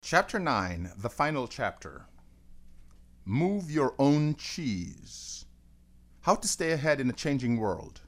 Chapter 9, the final chapter. Move your own cheese. How to stay ahead in a changing world.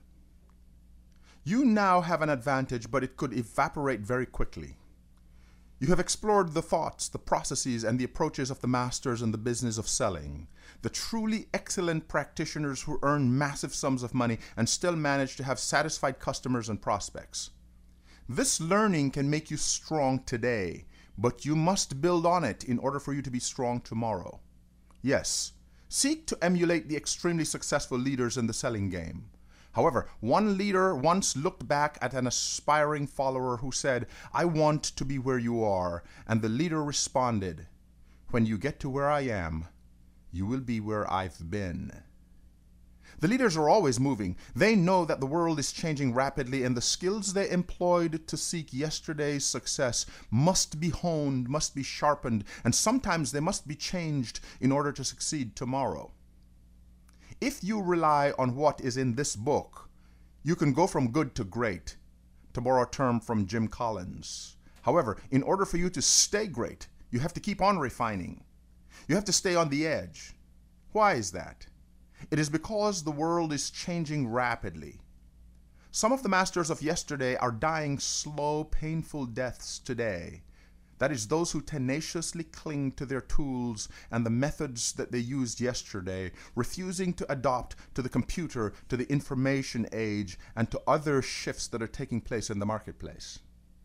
You now have an advantage, but it could evaporate very quickly. You have explored the thoughts, the processes, and the approaches of the masters in the business of selling, the truly excellent practitioners who earn massive sums of money and still manage to have satisfied customers and prospects. This learning can make you strong today, but you must build on it in order for you to be strong tomorrow. Yes, seek to emulate the extremely successful leaders in the selling game. However, one leader once looked back at an aspiring follower who said, "I want to be where you are," and the leader responded, "When you get to where I am, you will be where I've been." The leaders are always moving. They know that the world is changing rapidly, and the skills they employed to seek yesterday's success must be honed, must be sharpened, and sometimes they must be changed in order to succeed tomorrow. If you rely on what is in this book, you can go from good to great, to borrow a term from Jim Collins. However, in order for you to stay great, you have to keep on refining. You have to stay on the edge. Why is that? It is because the world is changing rapidly. Some of the masters of yesterday are dying slow, painful deaths today. That is, those who tenaciously cling to their tools and the methods that they used yesterday, refusing to adopt to the computer, to the information age, and to other shifts that are taking place in the marketplace.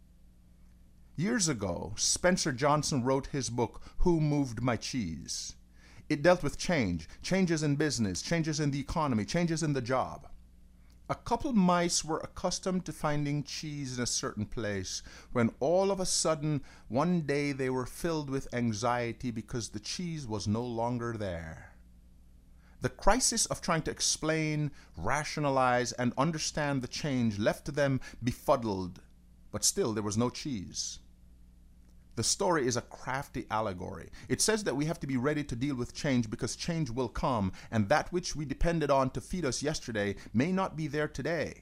Years ago, Spencer Johnson wrote his book, Who Moved My Cheese? It dealt with change, changes in business, changes in the economy, changes in the job. A couple mice were accustomed to finding cheese in a certain place when all of a sudden, one day they were filled with anxiety because the cheese was no longer there. The crisis of trying to explain, rationalize, and understand the change left them befuddled, but still there was no cheese. The story is a crafty allegory. It says that we have to be ready to deal with change because change will come, and that which we depended on to feed us yesterday may not be there today.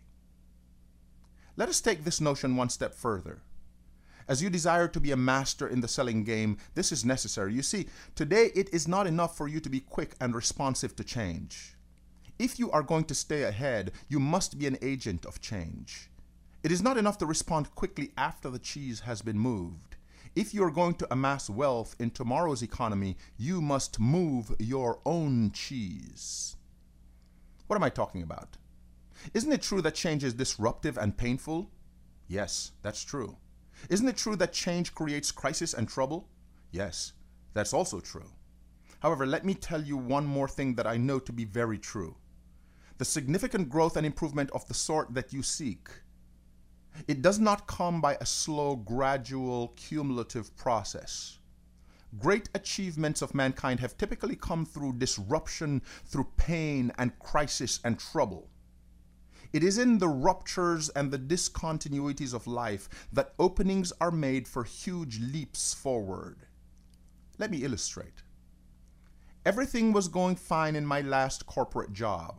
Let us take this notion one step further. As you desire to be a master in the selling game, this is necessary. You see, today it is not enough for you to be quick and responsive to change. If you are going to stay ahead, you must be an agent of change. It is not enough to respond quickly after the cheese has been moved. If you are going to amass wealth in tomorrow's economy, you must move your own cheese. What am I talking about? Isn't it true that change is disruptive and painful? Yes, that's true. Isn't it true that change creates crisis and trouble? Yes, that's also true. However, let me tell you one more thing that I know to be very true. The significant growth and improvement of the sort that you seek, it does not come by a slow, gradual, cumulative process. Great achievements of mankind have typically come through disruption, through pain and crisis and trouble. It is in the ruptures and the discontinuities of life that openings are made for huge leaps forward. Let me illustrate. Everything was going fine in my last corporate job.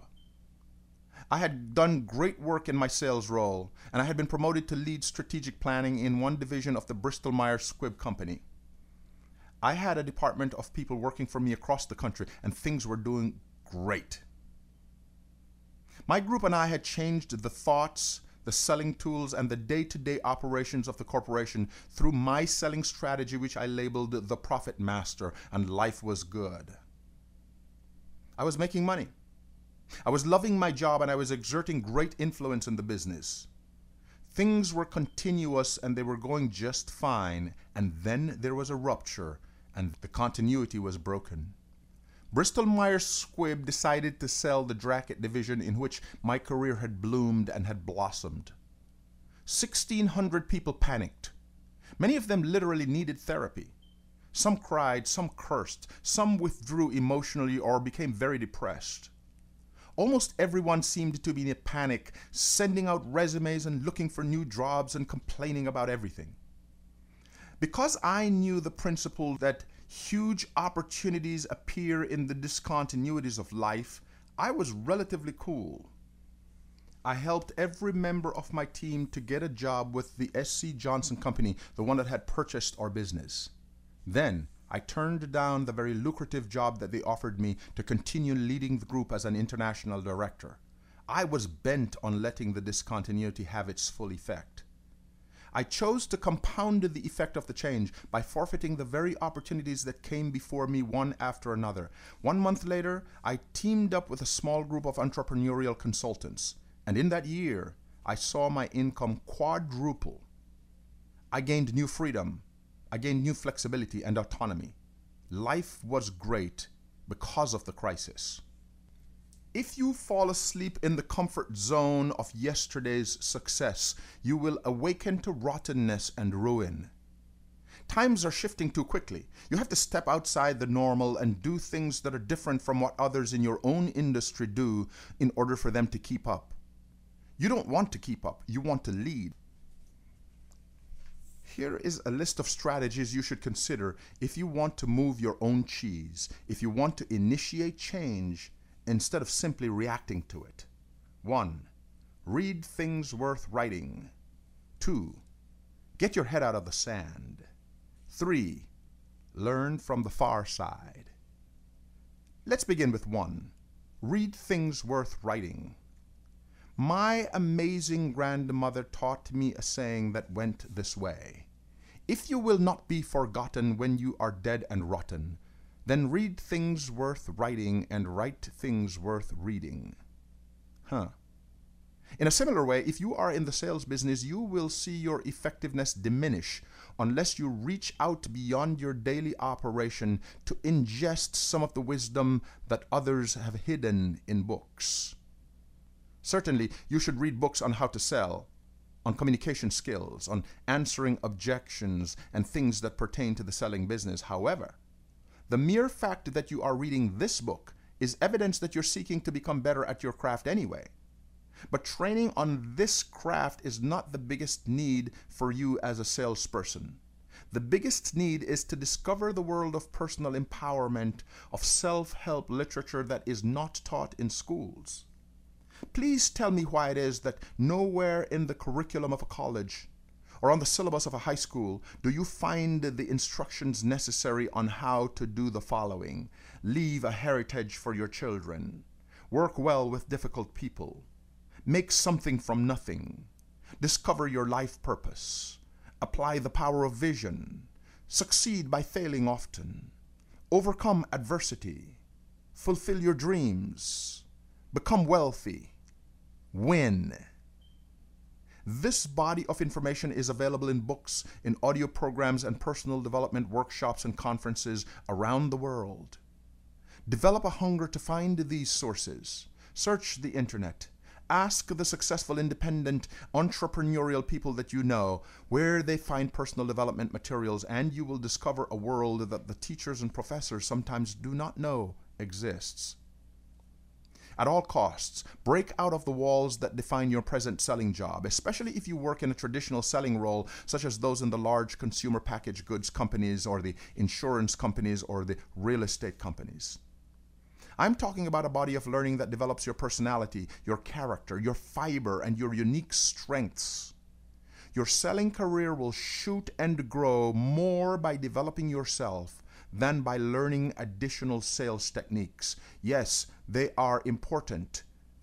I had done great work in my sales role, and I had been promoted to lead strategic planning in one division of the Bristol-Myers Squibb company. I had a department of people working for me across the country, and things were doing great. My group and I had changed the thoughts, the selling tools, and the day-to-day operations of the corporation through my selling strategy, which I labeled the Profit Master, and life was good. I was making money. I was loving my job, and I was exerting great influence in the business. Things were continuous and they were going just fine, and then there was a rupture and the continuity was broken. Bristol-Myers Squibb decided to sell the Dracket division in which my career had bloomed and had blossomed. 1,600 people panicked. Many of them literally needed therapy. Some cried, some cursed, some withdrew emotionally or became very depressed. Almost everyone seemed to be in a panic, sending out resumes and looking for new jobs and complaining about everything. Because I knew the principle that huge opportunities appear in the discontinuities of life, I was relatively cool. I helped every member of my team to get a job with the S.C. Johnson Company, the one that had purchased our business. Then I turned down the very lucrative job that they offered me to continue leading the group as an international director. I was bent on letting the discontinuity have its full effect. I chose to compound the effect of the change by forfeiting the very opportunities that came before me one after another. 1 month later, I teamed up with a small group of entrepreneurial consultants, and in that year, I saw my income quadruple. I gained new freedom. I gained new flexibility and autonomy. Life was great because of the crisis. If you fall asleep in the comfort zone of yesterday's success, you will awaken to rottenness and ruin. Times are shifting too quickly. You have to step outside the normal and do things that are different from what others in your own industry do in order for them to keep up. You don't want to keep up, you want to lead. Here is a list of strategies you should consider if you want to move your own cheese, if you want to initiate change instead of simply reacting to it. 1. Read things worth writing. 2. Get your head out of the sand. 3. Learn from the far side. Let's begin with 1. Read things worth writing. My amazing grandmother taught me a saying that went this way: if you will not be forgotten when you are dead and rotten, then read things worth writing and write things worth reading. In a similar way, if you are in the sales business, you will see your effectiveness diminish unless you reach out beyond your daily operation to ingest some of the wisdom that others have hidden in books. Certainly, you should read books on how to sell, on communication skills, on answering objections, and things that pertain to the selling business. However, the mere fact that you are reading this book is evidence that you're seeking to become better at your craft anyway. But training on this craft is not the biggest need for you as a salesperson. The biggest need is to discover the world of personal empowerment, of self-help literature that is not taught in schools. Please tell me why it is that nowhere in the curriculum of a college or on the syllabus of a high school do you find the instructions necessary on how to do the following: leave a heritage for your children, work well with difficult people, make something from nothing, discover your life purpose, apply the power of vision, succeed by failing often, overcome adversity, fulfill your dreams, become wealthy, win. This body of information is available in books, in audio programs, and personal development workshops and conferences around the world. Develop a hunger to find these sources. Search the internet. Ask the successful, independent, entrepreneurial people that you know where they find personal development materials, and you will discover a world that the teachers and professors sometimes do not know exists. At all costs, break out of the walls that define your present selling job, especially if you work in a traditional selling role, such as those in the large consumer packaged goods companies or the insurance companies or the real estate companies. I'm talking about a body of learning that develops your personality, your character, your fiber, and your unique strengths. Your selling career will shoot and grow more by developing yourself than by learning additional sales techniques. Yes, they are important,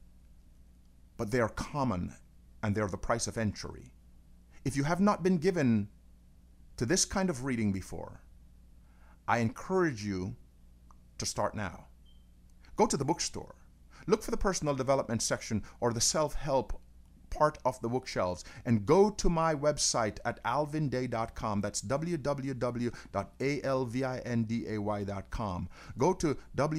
but they are common and they're the price of entry. If you have not been given to this kind of reading before, I encourage you to start now. Go to the bookstore. Look for the personal development section or the self-help part of the bookshelves, and go to my website at alvinday.com. That's www.alvinday.com. Go to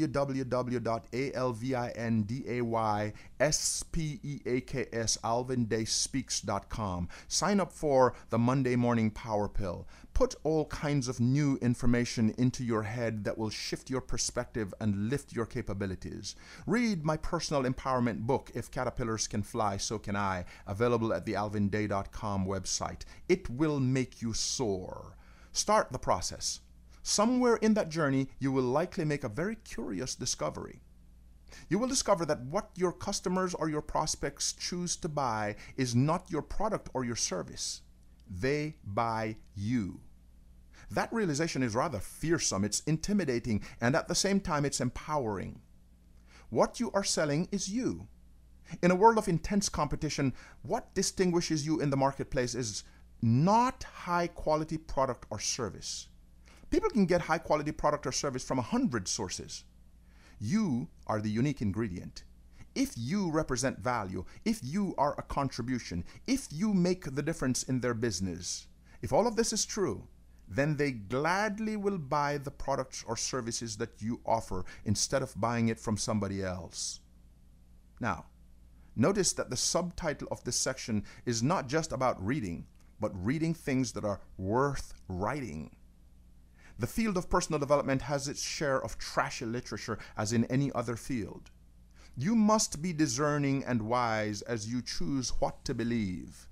www.alvindayspeaks.com. Sign up for the Monday Morning Power Pill. Put all kinds of new information into your head that will shift your perspective and lift your capabilities. Read my personal empowerment book, If Caterpillars Can Fly, So Can I, available at the alvinday.com website. It will make you soar. Start the process. Somewhere in that journey, you will likely make a very curious discovery. You will discover that what your customers or your prospects choose to buy is not your product or your service. They buy you. That realization is rather fearsome, it's intimidating, and at the same time it's empowering. What you are selling is you. In a world of intense competition, what distinguishes you in the marketplace is not high quality product or service. People can get high quality product or service from 100 sources. You are the unique ingredient. If you represent value, if you are a contribution, if you make the difference in their business, if all of this is true, then they gladly will buy the products or services that you offer instead of buying it from somebody else. Now, notice that the subtitle of this section is not just about reading, but reading things that are worth writing. The field of personal development has its share of trashy literature as in any other field. You must be discerning and wise as you choose what to believe.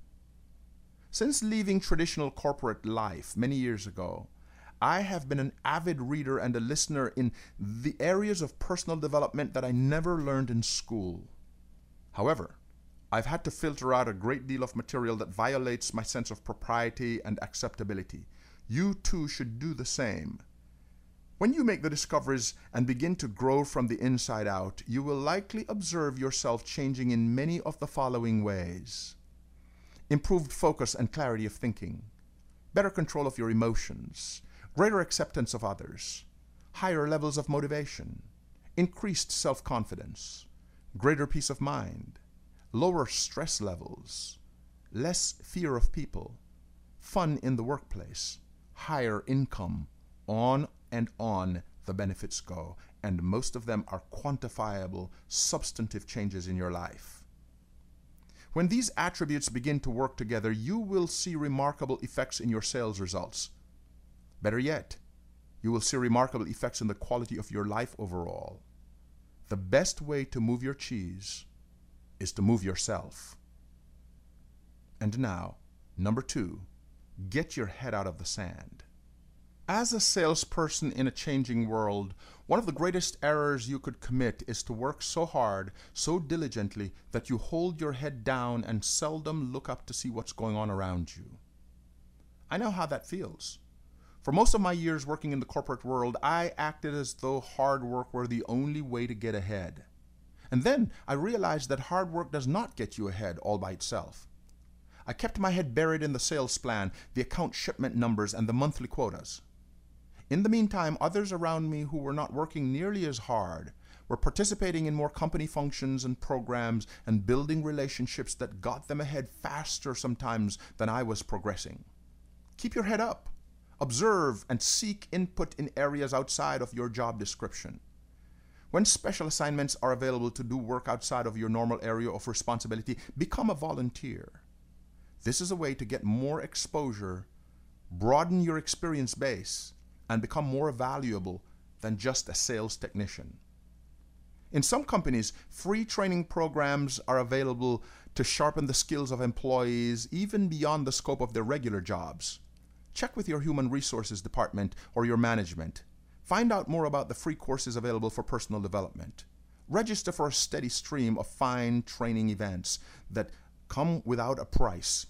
Since leaving traditional corporate life many years ago, I have been an avid reader and a listener in the areas of personal development that I never learned in school. However, I've had to filter out a great deal of material that violates my sense of propriety and acceptability. You too should do the same. When you make the discoveries and begin to grow from the inside out, you will likely observe yourself changing in many of the following ways. Improved focus and clarity of thinking, better control of your emotions, greater acceptance of others, higher levels of motivation, increased self-confidence, greater peace of mind, lower stress levels, less fear of people, fun in the workplace, higher income, on and on the benefits go, and most of them are quantifiable, substantive changes in your life. When these attributes begin to work together, you will see remarkable effects in your sales results. Better yet, you will see remarkable effects in the quality of your life overall. The best way to move your cheese is to move yourself. And now, number 2, get your head out of the sand. As a salesperson in a changing world, one of the greatest errors you could commit is to work so hard, so diligently, that you hold your head down and seldom look up to see what's going on around you. I know how that feels. For most of my years working in the corporate world, I acted as though hard work were the only way to get ahead. And then I realized that hard work does not get you ahead all by itself. I kept my head buried in the sales plan, the account shipment numbers, and the monthly quotas. In the meantime, others around me who were not working nearly as hard were participating in more company functions and programs and building relationships that got them ahead faster sometimes than I was progressing. Keep your head up. Observe and seek input in areas outside of your job description. When special assignments are available to do work outside of your normal area of responsibility, become a volunteer. This is a way to get more exposure, broaden your experience base, and become more valuable than just a sales technician. In some companies, free training programs are available to sharpen the skills of employees even beyond the scope of their regular jobs. Check with your human resources department or your management. Find out more about the free courses available for personal development. Register for a steady stream of fine training events that come without a price.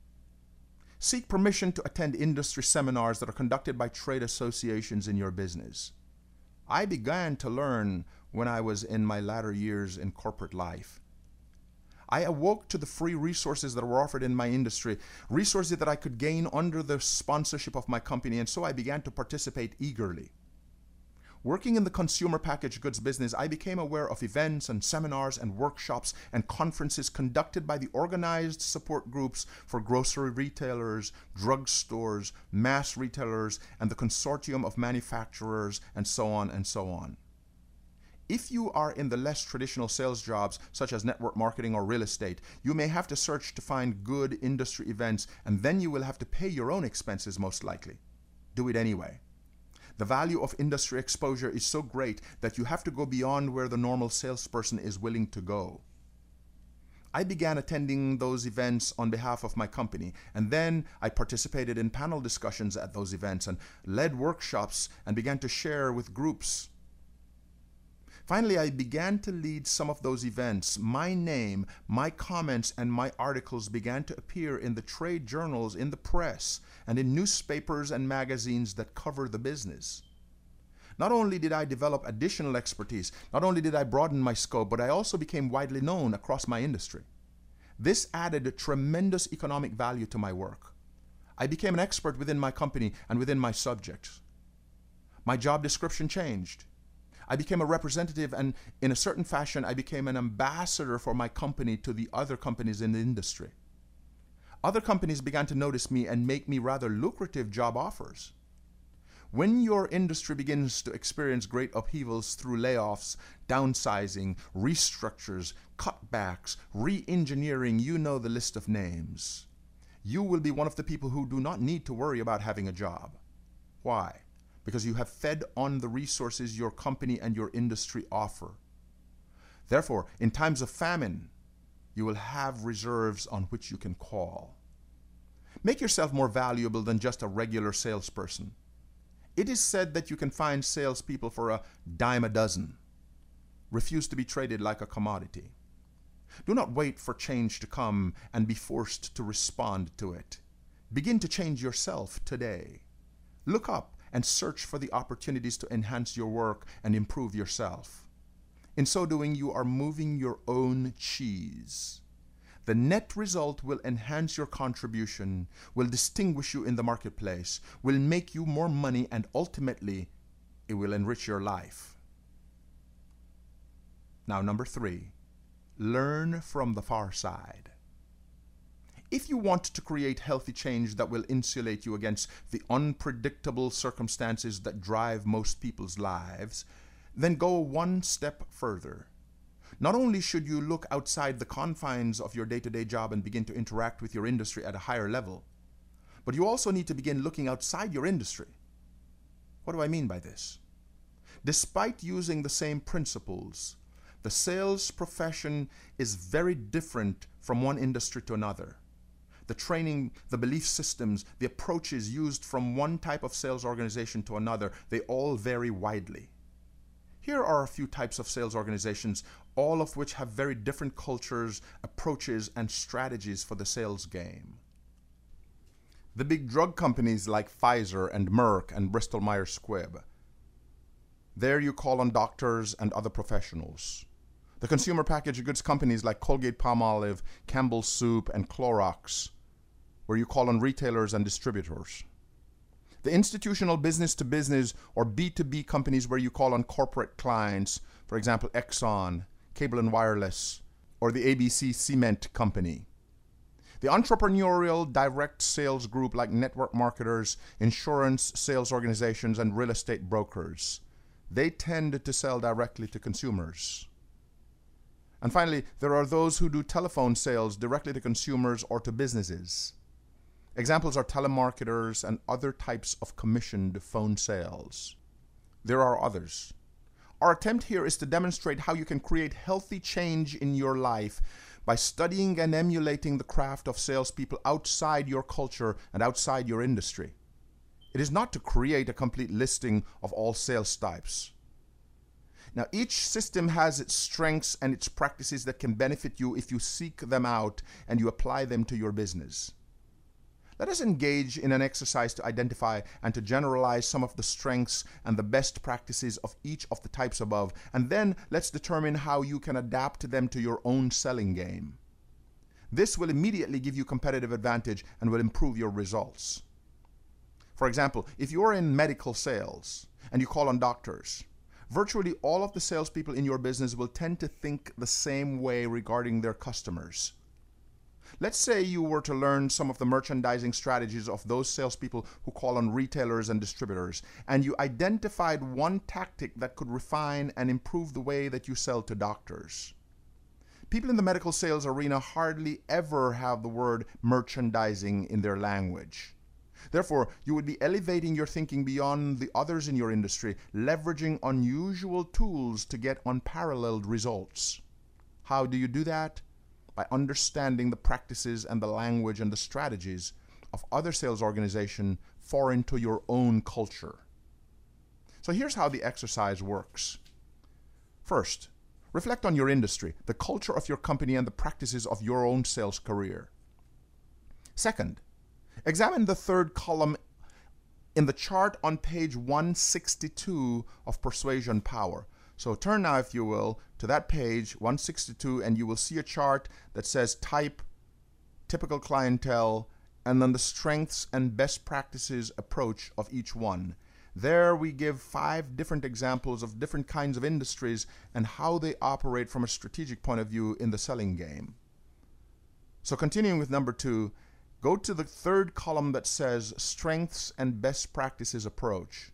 Seek permission to attend industry seminars that are conducted by trade associations in your business. I began to learn when I was in my latter years in corporate life. I awoke to the free resources that were offered in my industry, resources that I could gain under the sponsorship of my company, and so I began to participate eagerly. Working in the consumer packaged goods business, I became aware of events and seminars and workshops and conferences conducted by the organized support groups for grocery retailers, drugstores, mass retailers, and the consortium of manufacturers, and so on and so on. If you are in the less traditional sales jobs, such as network marketing or real estate, you may have to search to find good industry events, and then you will have to pay your own expenses most likely. Do it anyway. The value of industry exposure is so great that you have to go beyond where the normal salesperson is willing to go. I began attending those events on behalf of my company, and then I participated in panel discussions at those events and led workshops and began to share with groups. Finally, I began to lead some of those events. My name, my comments, and my articles began to appear in the trade journals, in the press, and in newspapers and magazines that cover the business. Not only did I develop additional expertise, not only did I broaden my scope, but I also became widely known across my industry. This added tremendous economic value to my work. I became an expert within my company and within my subjects. My job description changed. I became a representative, and in a certain fashion, I became an ambassador for my company to the other companies in the industry. Other companies began to notice me and make me rather lucrative job offers. When your industry begins to experience great upheavals through layoffs, downsizing, restructures, cutbacks, re-engineering, you know the list of names. You will be one of the people who do not need to worry about having a job. Why? Because you have fed on the resources your company and your industry offer. Therefore, in times of famine, you will have reserves on which you can call. Make yourself more valuable than just a regular salesperson. It is said that you can find salespeople for a dime a dozen. Refuse to be traded like a commodity. Do not wait for change to come and be forced to respond to it. Begin to change yourself today. Look up and search for the opportunities to enhance your work and improve yourself. In so doing, you are moving your own cheese. The net result will enhance your contribution, will distinguish you in the marketplace, will make you more money, and ultimately, it will enrich your life. Now, number 3, learn from the far side. If you want to create healthy change that will insulate you against the unpredictable circumstances that drive most people's lives, then go one step further. Not only should you look outside the confines of your day-to-day job and begin to interact with your industry at a higher level, but you also need to begin looking outside your industry. What do I mean by this? Despite using the same principles, the sales profession is very different from one industry to another. The training, the belief systems, the approaches used from one type of sales organization to another, they all vary widely. Here are a few types of sales organizations, all of which have very different cultures, approaches, and strategies for the sales game. The big drug companies like Pfizer and Merck and Bristol Myers Squibb. There you call on doctors and other professionals. The consumer packaged goods companies like Colgate-Palmolive, Campbell's Soup, and Clorox, where you call on retailers and distributors. The institutional business-to-business or B2B companies where you call on corporate clients, for example, Exxon, Cable and Wireless, or the ABC Cement Company. The entrepreneurial direct sales group like network marketers, insurance sales organizations, and real estate brokers. They tend to sell directly to consumers. And finally, there are those who do telephone sales directly to consumers or to businesses. Examples are telemarketers and other types of commissioned phone sales. There are others. Our attempt here is to demonstrate how you can create healthy change in your life by studying and emulating the craft of salespeople outside your culture and outside your industry. It is not to create a complete listing of all sales types. Now, each system has its strengths and its practices that can benefit you if you seek them out and you apply them to your business. Let us engage in an exercise to identify and to generalize some of the strengths and the best practices of each of the types above, and then let's determine how you can adapt them to your own selling game. This will immediately give you competitive advantage and will improve your results. For example, if you're in medical sales and you call on doctors, virtually all of the salespeople in your business will tend to think the same way regarding their customers. Let's say you were to learn some of the merchandising strategies of those salespeople who call on retailers and distributors, and you identified one tactic that could refine and improve the way that you sell to doctors. People in the medical sales arena hardly ever have the word merchandising in their language. Therefore, you would be elevating your thinking beyond the others in your industry, leveraging unusual tools to get unparalleled results. How do you do that? By understanding the practices and the language and the strategies of other sales organizations foreign to your own culture. So here's how the exercise works. First, reflect on your industry, the culture of your company, and the practices of your own sales career. Second, examine the third column in the chart on page 162 of Persuasion Power. So turn now, if you will, to that page 162, and you will see a chart that says type, typical clientele, and then the strengths and best practices approach of each one. There we give 5 different examples of different kinds of industries and how they operate from a strategic point of view in the selling game. So continuing with number 2, go to the third column that says strengths and best practices approach.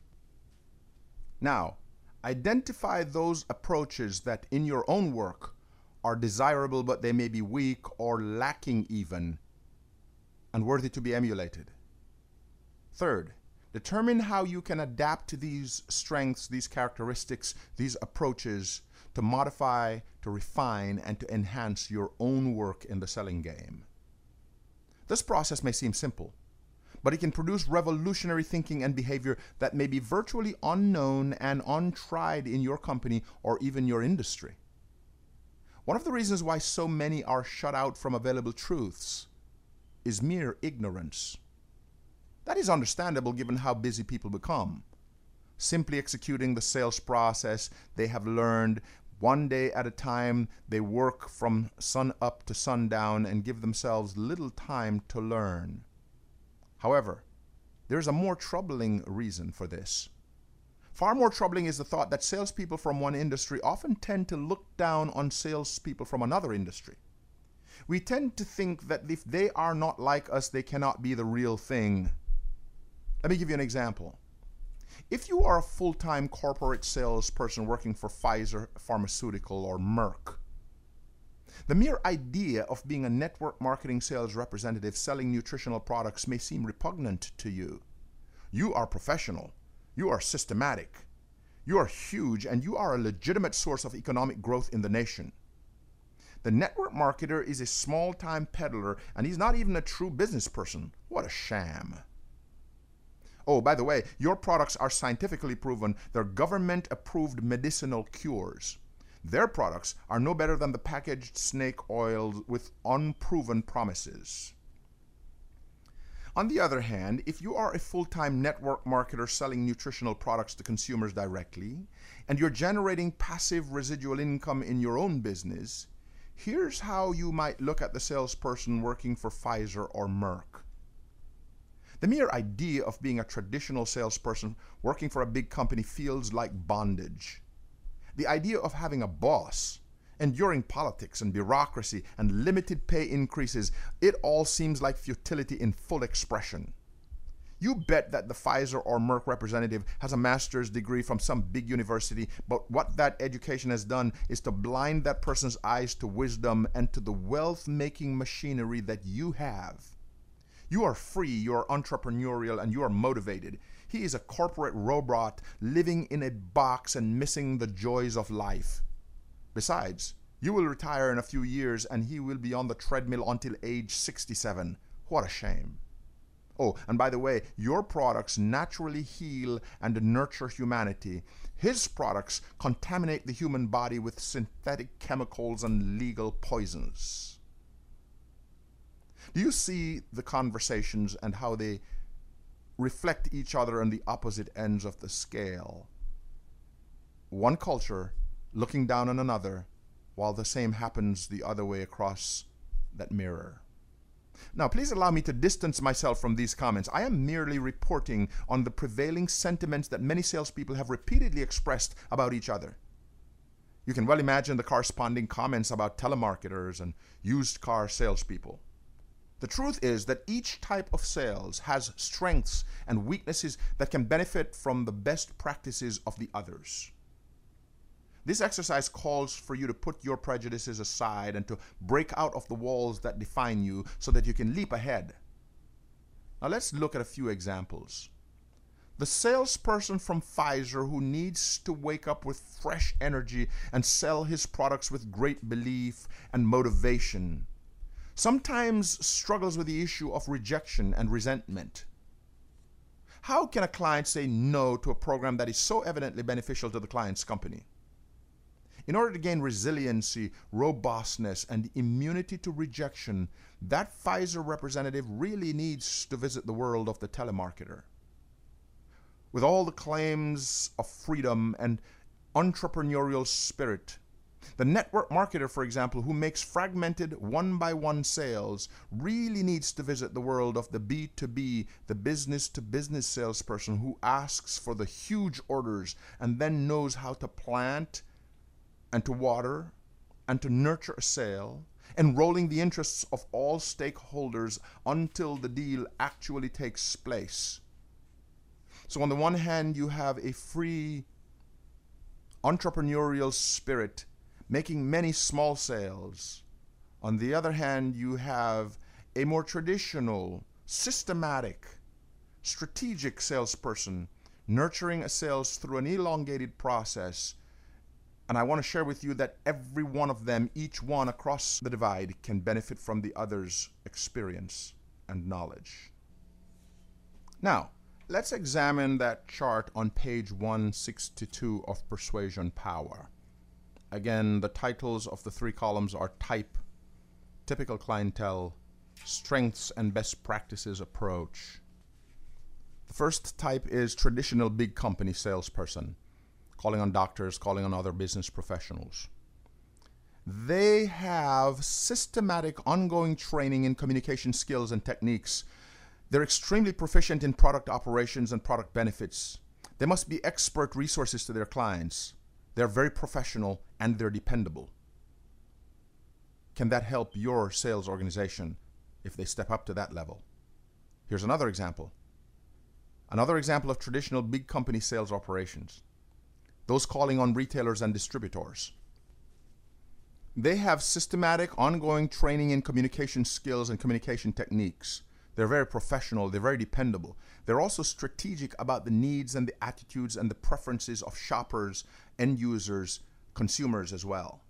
Now, identify those approaches that in your own work are desirable, but they may be weak or lacking even, and worthy to be emulated. Third, determine how you can adapt to these strengths, these characteristics, these approaches to modify, to refine, and to enhance your own work in the selling game. This process may seem simple, but it can produce revolutionary thinking and behavior that may be virtually unknown and untried in your company or even your industry. One of the reasons why so many are shut out from available truths is mere ignorance. That is understandable given how busy people become. Simply executing the sales process they have learned one day at a time, they work from sun up to sundown and give themselves little time to learn. However, there's a more troubling reason for this. Far more troubling is the thought that salespeople from one industry often tend to look down on salespeople from another industry. We tend to think that if they are not like us, they cannot be the real thing. Let me give you an example. If you are a full-time corporate salesperson working for Pfizer Pharmaceutical or Merck, the mere idea of being a network marketing sales representative selling nutritional products may seem repugnant to you. You are professional, you are systematic, you are huge, and you are a legitimate source of economic growth in the nation. The network marketer is a small-time peddler, and he's not even a true business person. What a sham. Oh, by the way, your products are scientifically proven. They're government-approved medicinal cures. Their products are no better than the packaged snake oil with unproven promises. On the other hand, if you are a full-time network marketer selling nutritional products to consumers directly, and you're generating passive residual income in your own business, here's how you might look at the salesperson working for Pfizer or Merck. The mere idea of being a traditional salesperson working for a big company feels like bondage. The idea of having a boss, enduring politics and bureaucracy and limited pay increases, it all seems like futility in full expression. You bet that the Pfizer or Merck representative has a master's degree from some big university, but what that education has done is to blind that person's eyes to wisdom and to the wealth-making machinery that you have. You are free, you are entrepreneurial, and you are motivated. He is a corporate robot living in a box and missing the joys of life. Besides, you will retire in a few years and he will be on the treadmill until age 67. What a shame. Oh, and by the way, your products naturally heal and nurture humanity. His products contaminate the human body with synthetic chemicals and legal poisons. Do you see the conversations and how they reflect each other on the opposite ends of the scale? One culture looking down on another, while the same happens the other way across that mirror. Now, please allow me to distance myself from these comments. I am merely reporting on the prevailing sentiments that many salespeople have repeatedly expressed about each other. You can well imagine the corresponding comments about telemarketers and used car salespeople. The truth is that each type of sales has strengths and weaknesses that can benefit from the best practices of the others. This exercise calls for you to put your prejudices aside and to break out of the walls that define you so that you can leap ahead. Now let's look at a few examples. The salesperson from Pfizer who needs to wake up with fresh energy and sell his products with great belief and motivation sometimes struggles with the issue of rejection and resentment. How can a client say no to a program that is so evidently beneficial to the client's company? In order to gain resiliency, robustness, and immunity to rejection, that Pfizer representative really needs to visit the world of the telemarketer. With all the claims of freedom and entrepreneurial spirit, the network marketer, for example, who makes fragmented one-by-one sales, really needs to visit the world of the B2B, the business-to-business salesperson who asks for the huge orders and then knows how to plant and to water and to nurture a sale, enrolling the interests of all stakeholders until the deal actually takes place. So on the one hand, you have a free entrepreneurial spirit making many small sales. On the other hand, you have a more traditional, systematic, strategic salesperson nurturing a sales through an elongated process. And I want to share with you that every one of them, each one across the divide, can benefit from the other's experience and knowledge. Now, let's examine that chart on page 162 of Persuasion Power. Again, the titles of the three columns are Type, Typical Clientele, Strengths and Best Practices Approach. The first type is traditional big company salesperson, calling on doctors, calling on other business professionals. They have systematic ongoing training in communication skills and techniques. They're extremely proficient in product operations and product benefits. They must be expert resources to their clients. They're very professional and they're dependable. Can that help your sales organization if they step up to that level? Here's another example. Another example of traditional big company sales operations. Those calling on retailers and distributors. They have systematic, ongoing training in communication skills and communication techniques. They're very professional, they're very dependable. They're also strategic about the needs and the attitudes and the preferences of shoppers, end users, consumers as well.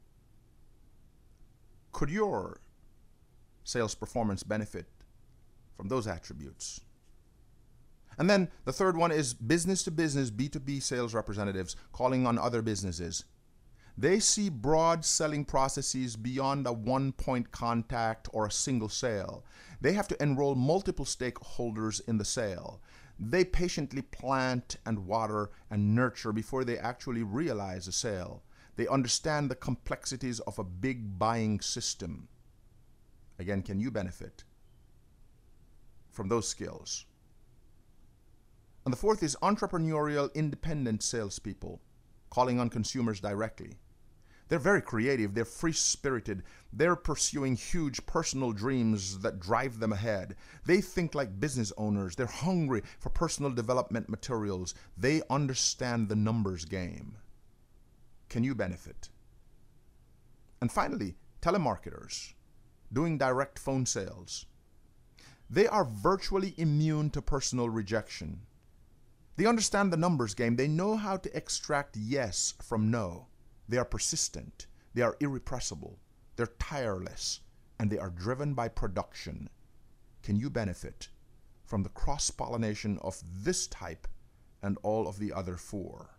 Could your sales performance benefit from those attributes? And then the third one is business to business, B2B sales representatives calling on other businesses. They see broad selling processes beyond a one-point contact or a single sale. They have to enroll multiple stakeholders in the sale. They patiently plant and water and nurture before they actually realize a sale. They understand the complexities of a big buying system. Again, can you benefit from those skills? And the fourth is entrepreneurial, independent salespeople calling on consumers directly. They're very creative, they're free-spirited, they're pursuing huge personal dreams that drive them ahead. They think like business owners, they're hungry for personal development materials. They understand the numbers game. Can you benefit? And finally, telemarketers doing direct phone sales. They are virtually immune to personal rejection. They understand the numbers game. They know how to extract yes from no. They are persistent. They are irrepressible. They're tireless. And they are driven by production. Can you benefit from the cross-pollination of this type and all of the other four?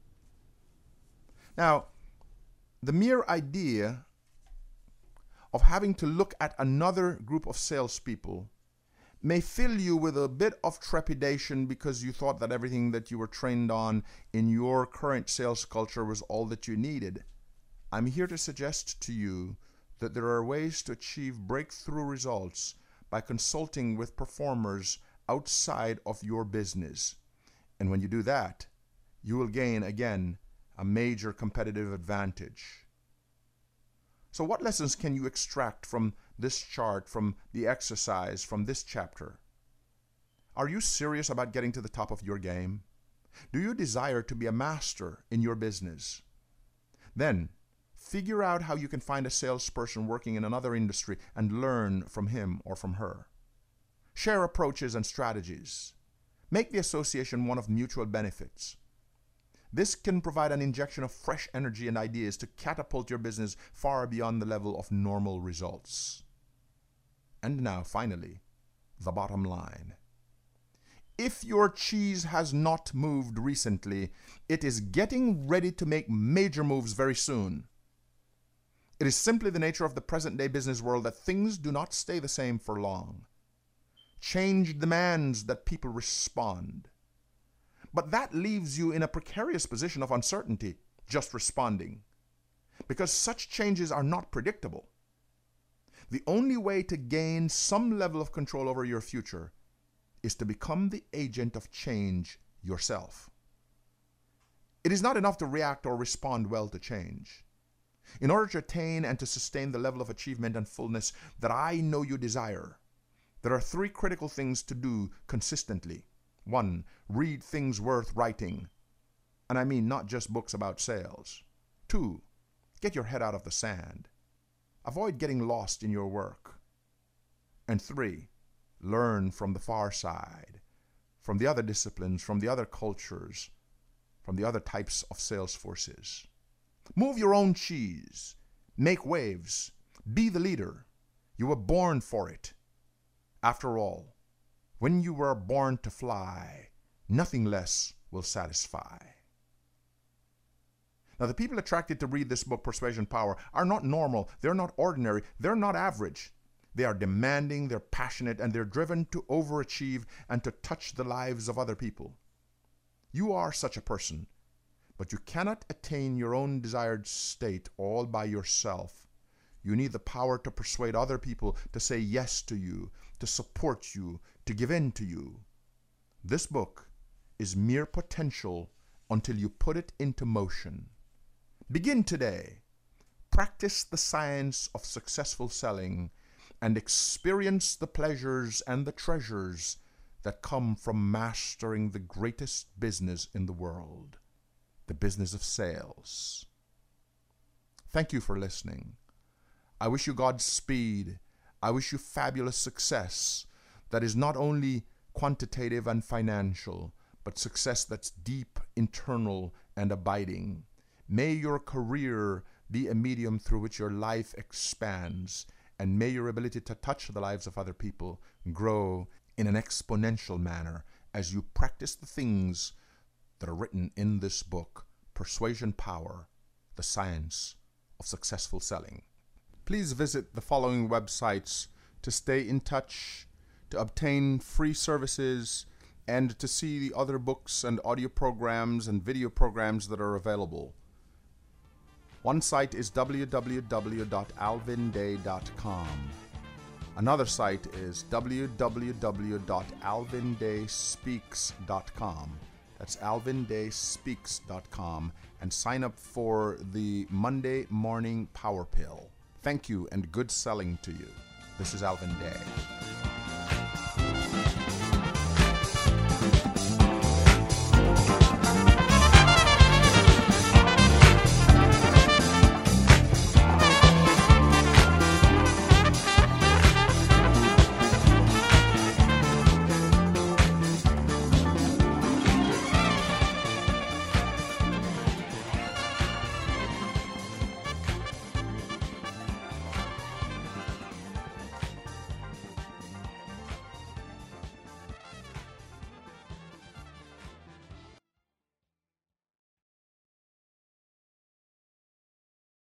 Now, the mere idea of having to look at another group of salespeople may fill you with a bit of trepidation because you thought that everything that you were trained on in your current sales culture was all that you needed. I'm here to suggest to you that there are ways to achieve breakthrough results by consulting with performers outside of your business. And when you do that, you will gain, again, a major competitive advantage. So what lessons can you extract from this chart, from the exercise, from this chapter? Are you serious about getting to the top of your game? Do you desire to be a master in your business? Then, figure out how you can find a salesperson working in another industry and learn from him or from her. Share approaches and strategies. Make the association one of mutual benefits. This can provide an injection of fresh energy and ideas to catapult your business far beyond the level of normal results. And now, finally, the bottom line. If your cheese has not moved recently, it is getting ready to make major moves very soon. It is simply the nature of the present-day business world that things do not stay the same for long. Change demands that people respond. But that leaves you in a precarious position of uncertainty, just responding, because such changes are not predictable. The only way to gain some level of control over your future is to become the agent of change yourself. It is not enough to react or respond well to change. In order to attain and to sustain the level of achievement and fullness that I know you desire, there are 3 critical things to do consistently. 1, read things worth writing. And I mean not just books about sales. 2, get your head out of the sand. Avoid getting lost in your work. And 3, learn from the far side, from the other disciplines, from the other cultures, from the other types of sales forces. Move your own cheese. Make waves. Be the leader. You were born for it. After all, when you were born to fly, nothing less will satisfy. Now, the people attracted to read this book, Persuasion Power, are not normal. They're not ordinary. They're not average. They are demanding, they're passionate, and they're driven to overachieve and to touch the lives of other people. You are such a person, but you cannot attain your own desired state all by yourself. You need the power to persuade other people to say yes to you, to support you, to give in to you. This book is mere potential until you put it into motion. Begin today. Practice the science of successful selling and experience the pleasures and the treasures that come from mastering the greatest business in the world, the business of sales. Thank you for listening. I wish you Godspeed. I wish you fabulous success that is not only quantitative and financial, but success that's deep, internal, and abiding. May your career be a medium through which your life expands, and may your ability to touch the lives of other people grow in an exponential manner as you practice the things that are written in this book, Persuasion Power, the Science of Successful Selling. Please visit the following websites to stay in touch, to obtain free services, and to see the other books and audio programs and video programs that are available. One site is www.alvinday.com. Another site is www.alvindayspeaks.com. That's alvindayspeaks.com, and sign up for the Monday Morning Power Pill. Thank you and good selling to you. This is Alvin Day.